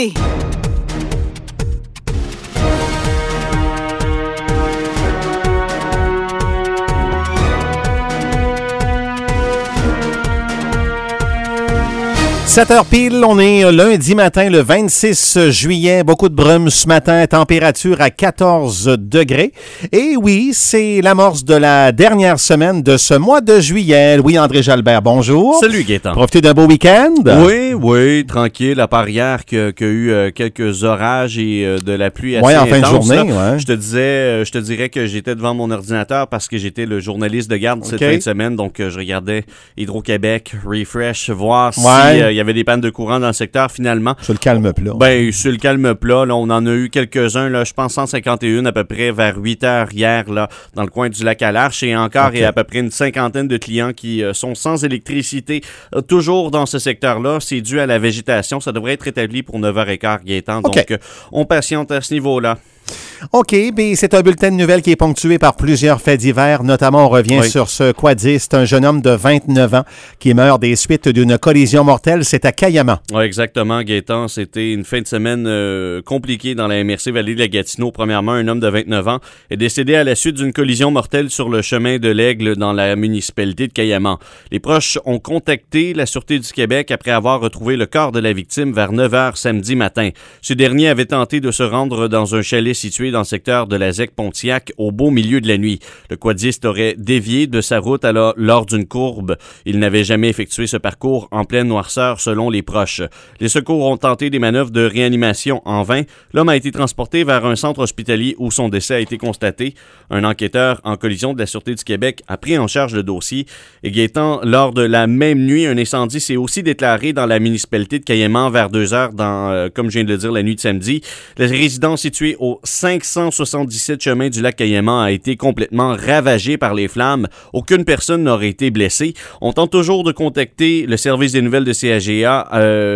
TV. 7h pile, on est lundi matin, le 26 juillet. Beaucoup de brume ce matin, température à 14 degrés. Et oui, c'est l'amorce de la dernière semaine de ce mois de juillet. Louis-André Jalbert, bonjour. Salut Gaétan. Profitez d'un beau week-end? Oui, tranquille. À part hier qu'il y a eu quelques orages et de la pluie assez en intense. fin de journée, là, ouais. Je te dirais que j'étais devant mon ordinateur parce que j'étais le journaliste de garde cette fin de semaine. Donc, je regardais Hydro-Québec, Refresh, voir si il y avait des pannes de courant dans le secteur finalement. Sur le calme plat. Sur le calme plat, là, on en a eu quelques-uns, là, je pense 151 à peu près vers 8 heures hier, là, dans le coin du lac à l'Arche. Et encore, il y a à peu près une cinquantaine de clients qui sont sans électricité. Toujours dans ce secteur-là, c'est dû à la végétation. Ça devrait être établi pour 9h15, Gaétan. Donc, on patiente à ce niveau-là. OK, bien, c'est un bulletin de nouvelles qui est ponctué par plusieurs faits divers. Notamment, on revient sur ce quadiste, un jeune homme de 29 ans qui meurt des suites d'une collision mortelle. C'est à Cayamant. Oui, exactement, Gaétan. C'était une fin de semaine compliquée dans la MRC Vallée de la Gatineau. Premièrement, un homme de 29 ans est décédé à la suite d'une collision mortelle sur le chemin de l'Aigle dans la municipalité de Cayamant. Les proches ont contacté la Sûreté du Québec après avoir retrouvé le corps de la victime vers 9h samedi matin. Ce dernier avait tenté de se rendre dans un chalet situé dans le secteur de la ZEC-Pontiac au beau milieu de la nuit. Le quadiste aurait dévié de sa route lors d'une courbe. Il n'avait jamais effectué ce parcours en pleine noirceur selon les proches. Les secours ont tenté des manœuvres de réanimation en vain. L'homme a été transporté vers un centre hospitalier où son décès a été constaté. Un enquêteur en collision de la Sûreté du Québec a pris en charge le dossier. Et Gaétan, lors de la même nuit, un incendie s'est aussi déclaré dans la municipalité de Cayamant vers 2h comme je viens de le dire, la nuit de samedi. La résidence située au 577 chemin du lac Cayamant a été complètement ravagée par les flammes. Aucune personne n'aurait été blessée. On tente toujours de contacter le service des nouvelles de CAGA.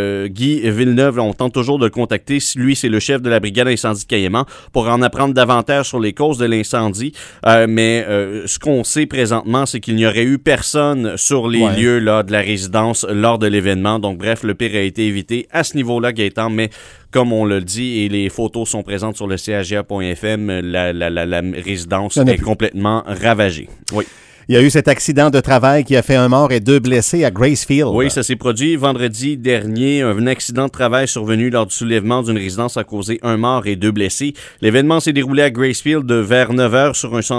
Guy Villeneuve, on tente toujours de le contacter. Lui, c'est le chef de la brigade incendie de Cayamant pour en apprendre davantage sur les causes de l'incendie. Mais ce qu'on sait présentement, c'est qu'il n'y aurait eu personne sur les lieux là, de la résidence lors de l'événement. Donc bref, le pire a été évité à ce niveau-là, Gaétan, mais comme on le dit, et les photos sont présentes sur le caga.fm, la résidence est complètement ravagée. Oui. Il y a eu cet accident de travail qui a fait un mort et 2 blessés à Gracefield. Oui, ça s'est produit vendredi dernier. Un accident de travail survenu lors du soulèvement d'une résidence a causé un mort et 2 blessés. L'événement s'est déroulé à Gracefield vers 9h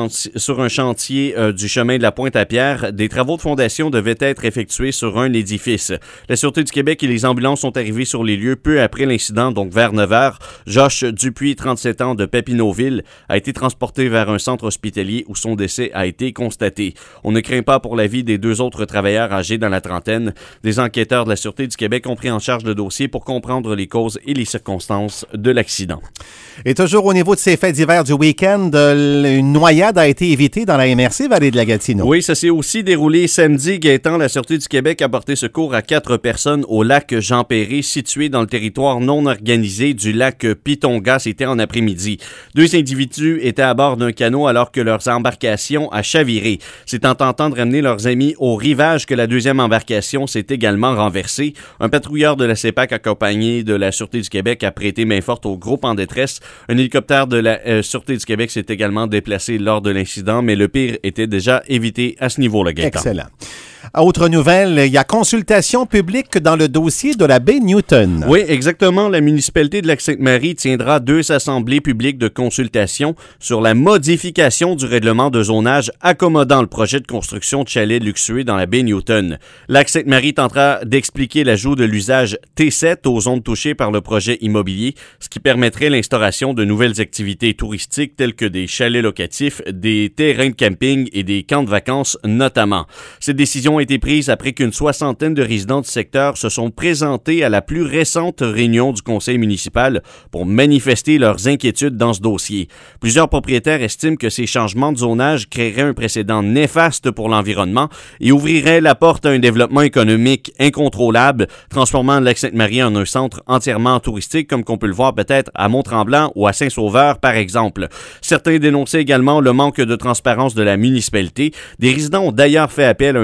sur un chantier du chemin de la Pointe-à-Pierre. Des travaux de fondation devaient être effectués sur un édifice. La Sûreté du Québec et les ambulances sont arrivés sur les lieux peu après l'incident, donc vers 9h. Josh Dupuis, 37 ans, de Papineauville, a été transporté vers un centre hospitalier où son décès a été constaté. On ne craint pas pour la vie des 2 autres travailleurs âgés dans la trentaine. Des enquêteurs de la Sûreté du Québec ont pris en charge le dossier pour comprendre les causes et les circonstances de l'accident. Et toujours au niveau de ces faits divers du week-end, une noyade a été évitée dans la MRC Vallée de la Gatineau. Oui, ça s'est aussi déroulé samedi. Gaétan, la Sûreté du Québec a porté secours à 4 personnes au lac Jean-Perré, situé dans le territoire non organisé du lac Pitonga. C'était en après-midi. 2 individus étaient à bord d'un canot alors que leurs embarcations a chaviré. C'est en tentant de ramener leurs amis au rivage que la deuxième embarcation s'est également renversée. Un patrouilleur de la CEPAC accompagné de la Sûreté du Québec a prêté main forte au groupe en détresse. Un hélicoptère de la Sûreté du Québec s'est également déplacé lors de l'incident, mais le pire était déjà évité à ce niveau-là, Gaétan. Excellent. Autre nouvelle, il y a consultation publique dans le dossier de la baie Newton. Oui, exactement. La municipalité de Lac-Sainte-Marie tiendra 2 assemblées publiques de consultation sur la modification du règlement de zonage accommodant le projet de construction de chalets luxueux dans la baie Newton. Lac-Sainte-Marie tentera d'expliquer l'ajout de l'usage T7 aux zones touchées par le projet immobilier, ce qui permettrait l'instauration de nouvelles activités touristiques telles que des chalets locatifs, des terrains de camping et des camps de vacances notamment. Cette décision a été prise après qu'une 60aine de résidents du secteur se sont présentés à la plus récente réunion du conseil municipal pour manifester leurs inquiétudes dans ce dossier. Plusieurs propriétaires estiment que ces changements de zonage créeraient un précédent néfaste pour l'environnement et ouvriraient la porte à un développement économique incontrôlable, transformant Lac-Sainte-Marie en un centre entièrement touristique, comme qu'on peut le voir peut-être à Mont-Tremblant ou à Saint-Sauveur, par exemple. Certains dénonçaient également le manque de transparence de la municipalité. Des résidents ont d'ailleurs fait appel à un avocat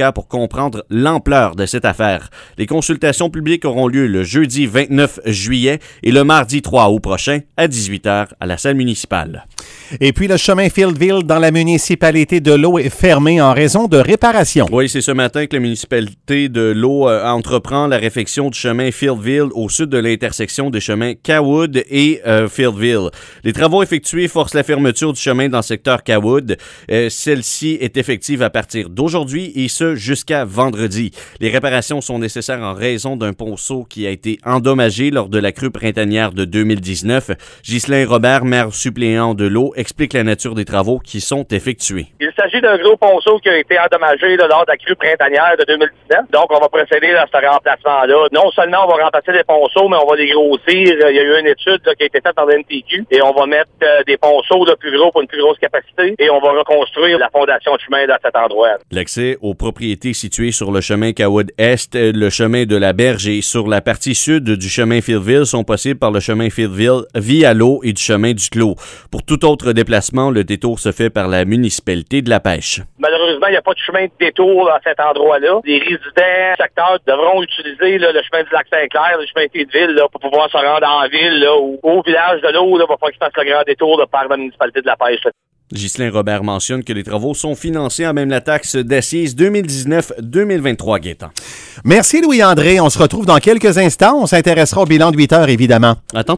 avocats pour comprendre l'ampleur de cette affaire. Les consultations publiques auront lieu le jeudi 29 juillet et le mardi 3 août prochain à 18h à la salle municipale. Et puis, le chemin Fieldville dans la municipalité de l'Eau est fermé en raison de réparations. Oui, c'est ce matin que la municipalité de l'Eau entreprend la réfection du chemin Fieldville au sud de l'intersection des chemins Cawood et Fieldville. Les travaux effectués forcent la fermeture du chemin dans le secteur Cawood. Celle-ci est effective à partir d'aujourd'hui et ce jusqu'à vendredi. Les réparations sont nécessaires en raison d'un ponceau qui a été endommagé lors de la crue printanière de 2019. Ghislain Robert, maire suppléant de l'Eau, explique la nature des travaux qui sont effectués. Il s'agit d'un gros ponceau qui a été endommagé lors de la crue printanière de 2019. Donc, on va procéder à ce remplacement-là. Non seulement on va remplacer les ponceaux, mais on va les grossir. Il y a eu une étude qui a été faite par l'NTQ et on va mettre des ponceaux plus gros pour une plus grosse capacité et on va reconstruire la fondation de chemin à cet endroit. L'accès aux propriétés situées sur le chemin Cawood Est, le chemin de la Berge et sur la partie sud du chemin Fieldville sont possibles par le chemin Fieldville via l'Eau et du chemin du Clos. Pour tout autre déplacement, le détour se fait par la municipalité de La Pêche. Malheureusement, il n'y a pas de chemin de détour à cet endroit-là. Les résidents du secteur devront utiliser le chemin du Lac-Saint-Clair, le chemin Fieldville, pour pouvoir se rendre en ville ou au village de l'Eau. Il va falloir qu'ils fassent le grand détour par la municipalité de La Pêche. Ghislain Robert mentionne que les travaux sont financés à même la taxe d'assises 2019-2023, Gaétan. Merci Louis-André. On se retrouve dans quelques instants. On s'intéressera au bilan de 8 heures, évidemment. Attends.